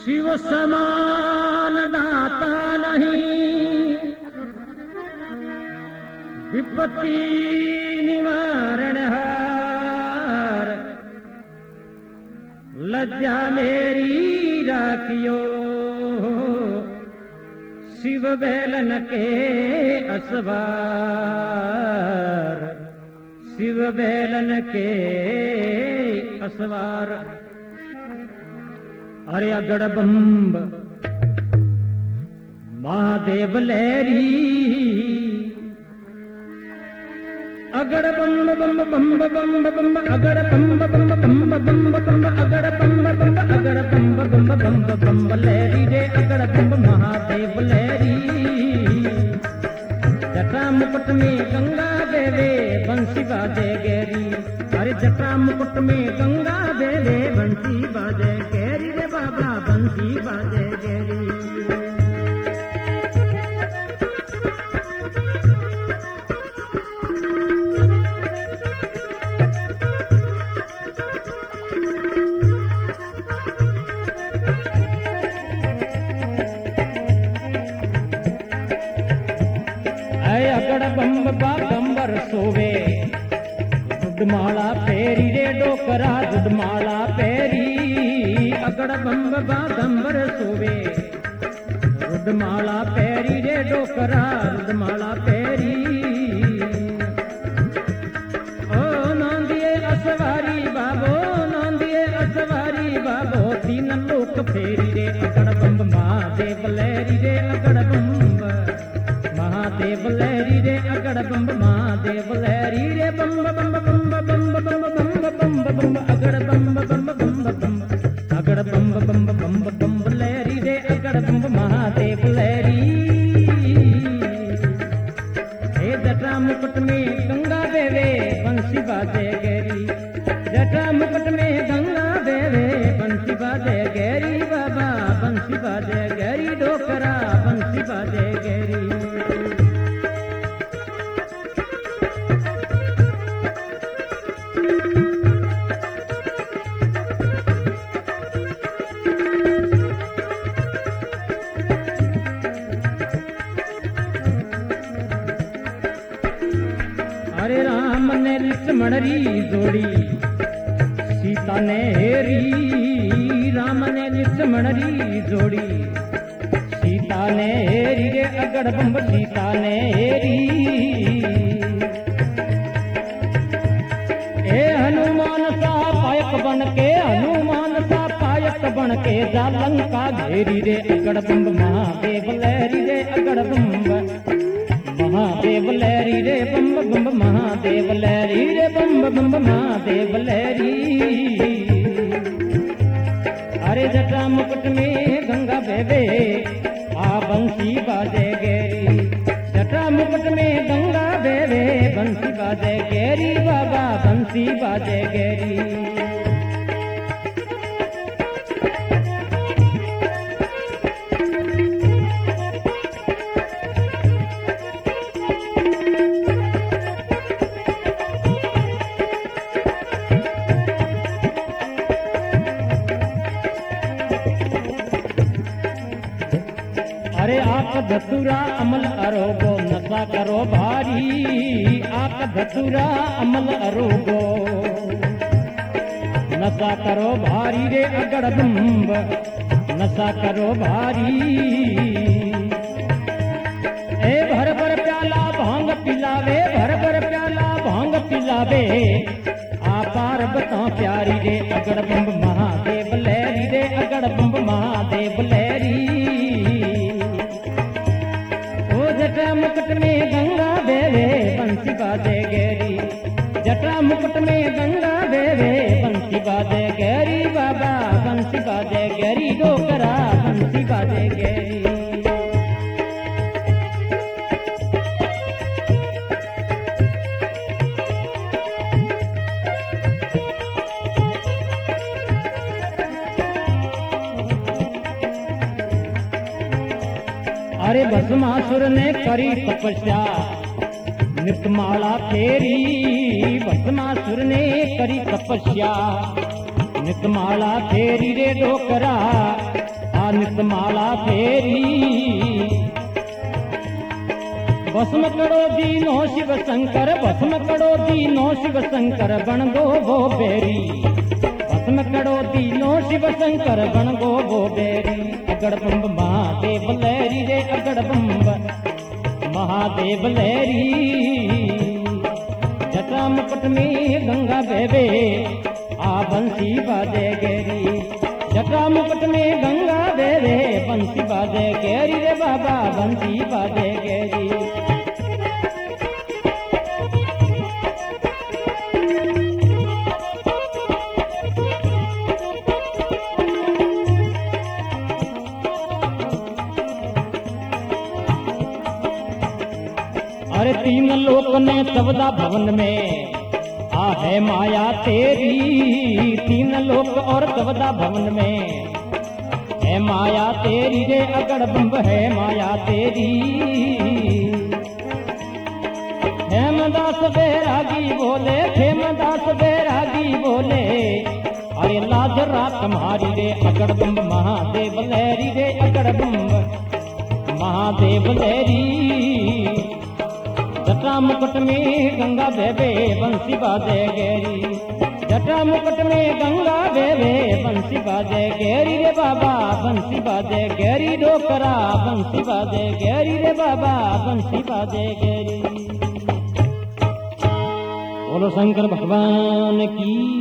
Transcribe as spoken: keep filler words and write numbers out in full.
शिव समान दाता नहीं, विपत्ति निवारण हार, लज्जा मेरी राखियो शिव बैलन के असवार, शिव बैलन के असवार। अरे अगड़ बम्ब महादेव लहरी, अगड़ बम्ब बम्ब बम्ब बम्ब बम्ब अगड़ बम्ब बम्ब बम्ब बम्ब बम्ब अगड़ बम्ब बम्ब अगड़ बम्ब बम्ब बम्ब बम्ब लहरी रे अगड़ बम्ब महादेव लहरी। जटा मुकुट में गंगा देवे बंसी बाजे गैरी, अरे जटा मुकुट में गंगा देवे बंसी बाजे गैरी रे बाबा बंसी बाजे गैरी। अगड़ बम्ब बागंबर सोवे दुडमाला पेरी रे डोकरा दुडमाला पेरी, अगड़ बम्ब बागंबर सोवे दुडमाला पेरी रे डोकरा दुडमाला पेरी। ओ नंदिए असवारी बाबो नंदिए असवारी बाबो तीन लोक फेरी रे अगड़ बम्ब महादेव लहरी रे अगड़ बम्ब महादेव लहरी रे अगड़ बम्ब महादेव लहरी रे बम्ब बम्ब बम्ब बम्ब बम्ब बम्ब बम्ब बम्ब अगड़ बम्ब बम्ब बम्ब बम्ब अगड़ बम्ब बम्ब बम्ब बम्ब लहरी रे अगड़ बम्ब महादेव लहरी। हे जटा मुकुट में गंगा देवे बंसी बाजे गैरी, जटा मुकुट में गंगा देवे बंसी बाजे गैरी बाबा बंसी बाजे गैरी डोकरा बंसी बाजे गैरी। अरे राम ने लक्ष्मण री जोड़ी सीता ने हेरी, राम ने लक्ष्मण री जोड़ी सीता ने हेरी रे अगड़ बम्ब सीता ने हेरी। ए हनुमान सा पायक बन के हनुमान सा पायक बन के जा लंका घेरी रे अगड़ बम्ब महादेव लहरी रे अगड़ बम्ब महादेव लहरी रे बम्ब बम्ब महादेव लहरी रे बम्ब बम्ब महादेव लहरी। अरे जटा मुकुट में गंगा बेबे आ बंसी बाजे गैरी, जटा मुकुट में गंगा बेबे बंसी बाजे गैरी बाबा बंसी बाजे गैरी। अरे आप धतुरा अमल अरोगो नशा करो भारी, आप धतुरा अमल अरोगो नशा करो भारी रे अगड़ बम्ब नशा करो भारी। ए भर भर प्याला भांग पिलावे भर भर प्याला भांग पिलावे आ पार्वता प्यारी रे अगड़ बम्ब महादेव लहरी रे अगड़ बम्ब महादेव लहरी। जटा मुकुट में गंगा देवे बंसी बाजे गैरी, जटा मुकुट में गंगा देवे बंसी बाजे गैरी बाबा बंसी बाजे गैरी डोकरा बंसी बाजे गैरी। अरे भस्मासुर ने करी तपस्या नितमाला फेरी, भस्मासुर ने करी तपस्या नितमाला फेरी रे डोकरा आ नितमाला फेरी भस्म करो दीनो शिव शंकर भस्म करो दीनो शिव शंकर बन गो वो बेरी भस्म करो दीनो शिव शंकर बन गो वो बेरी अगड़ बम्ब महादेव लहरी रे अगड़ बम्ब महादेव लहरी जटा मुकुट में गंगा बेबे आ बंसी बाजे गेरी जटा मुकुट में गंगा बेबे बंसी बाजे गेरी रे बाबा बंसी बाजे गेरी अरे तीन लोक ने चौदह भवन में आ है माया तेरी तीन लोक और चौदह भवन में है माया तेरी रे अगड़ बम्ब है माया तेरी हेमदास बैरागी बोले हेमदास बैरागी बोले अरे लाज रात तुम्हारी रे अगड़ बम्ब महादेव लहरी रे अगड़ बम्ब महादेव लहरी जटा मुकुट में गंगा बेबे बंसी बाजे गेरी जटा मुकुट में गंगा बेबे बंसी बाजे गेरी रे बाबा बंसी बाजे गेरी डोकरा बंसी बाजे गेरी रे बाबा बंसी बाजे गेरी। बोलो शंकर भगवान की।